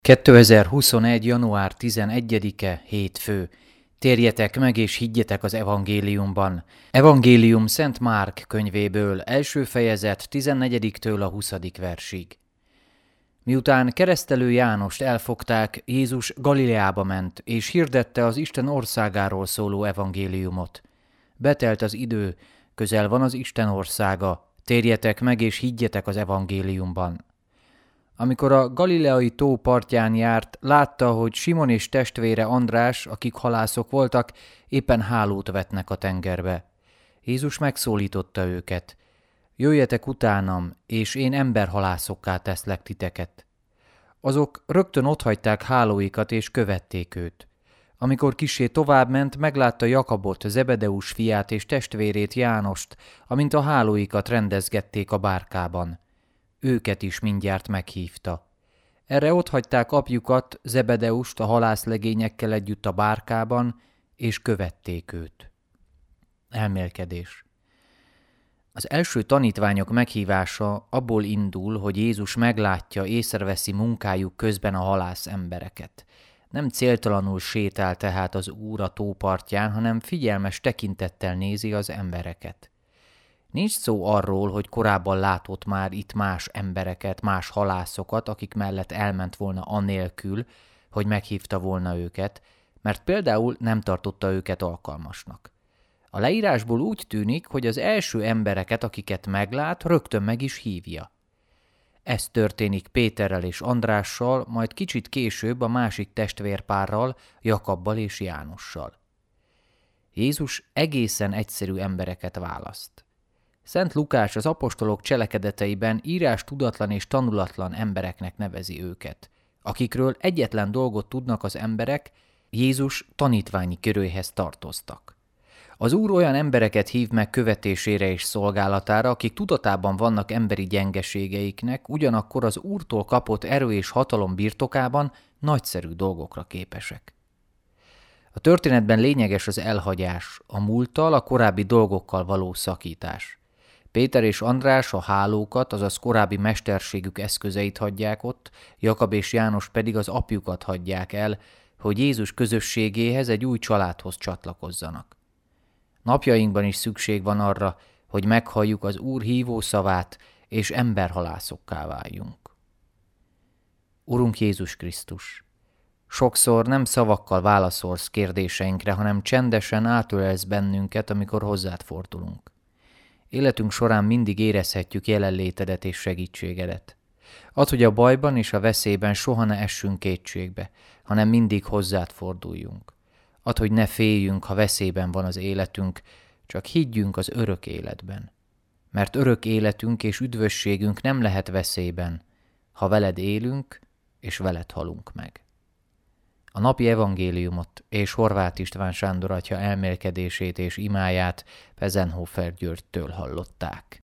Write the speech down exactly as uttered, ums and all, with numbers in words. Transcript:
kétezer-huszonegy. január tizenegyedike, hétfő. Térjetek meg és higgyetek az evangéliumban. Evangélium Szent Márk könyvéből, első fejezet tizennegyediktől a huszadik versig. Miután keresztelő Jánost elfogták, Jézus Galileába ment, és hirdette az Isten országáról szóló evangéliumot. Betelt az idő, közel van az Isten országa, térjetek meg és higgyetek az evangéliumban. Amikor a galileai tó partján járt, látta, hogy Simon és testvére András, akik halászok voltak, éppen hálót vetnek a tengerbe. Jézus megszólította őket: "Jöjjetek utánam, és én emberhalászokká teszlek titeket." Azok rögtön otthagyták hálóikat, és követték őt. Amikor kissé továbbment, meglátta Jakabot, Zebedeus fiát és testvérét Jánost, amint a hálóikat rendezgették a bárkában. Őket is mindjárt meghívta. Erre otthagyták apjukat, Zebedeust a halászlegényekkel együtt a bárkában, és követték őt. Elmélkedés. Az első tanítványok meghívása abból indul, hogy Jézus meglátja, észreveszi munkájuk közben a halász embereket. Nem céltalanul sétál tehát az Úr a tó partján, hanem figyelmes tekintettel nézi az embereket. Nincs szó arról, hogy korábban látott már itt más embereket, más halászokat, akik mellett elment volna anélkül, hogy meghívta volna őket, mert például nem tartotta őket alkalmasnak. A leírásból úgy tűnik, hogy az első embereket, akiket meglát, rögtön meg is hívja. Ez történik Péterrel és Andrással, majd kicsit később a másik testvérpárral, Jakabbal és Jánossal. Jézus egészen egyszerű embereket választ. Szent Lukács az apostolok cselekedeteiben írás tudatlan és tanulatlan embereknek nevezi őket, akikről egyetlen dolgot tudnak az emberek: Jézus tanítványi köréhez tartoztak. Az Úr olyan embereket hív meg követésére és szolgálatára, akik tudatában vannak emberi gyengeségeiknek, ugyanakkor az Úrtól kapott erő és hatalom birtokában nagyszerű dolgokra képesek. A történetben lényeges az elhagyás, a múlttal, a korábbi dolgokkal való szakítás. Péter és András a hálókat, azaz korábbi mesterségük eszközeit hagyják ott, Jakab és János pedig az apjukat hagyják el, hogy Jézus közösségéhez, egy új családhoz csatlakozzanak. Napjainkban is szükség van arra, hogy meghalljuk az Úr hívó szavát, és emberhalászokká váljunk. Urunk Jézus Krisztus, sokszor nem szavakkal válaszolsz kérdéseinkre, hanem csendesen átölelsz bennünket, amikor hozzád fordulunk. Életünk során mindig érezhetjük jelenlétedet és segítségedet. Add, hogy a bajban és a veszélyben soha ne essünk kétségbe, hanem mindig hozzád forduljunk. Add, hogy ne féljünk, ha veszélyben van az életünk, csak higgyünk az örök életben. Mert örök életünk és üdvösségünk nem lehet veszélyben, ha veled élünk és veled halunk meg. A napi evangéliumot és Horváth István Sándor atya elmélkedését és imáját Pezenhofer Györgytől hallották.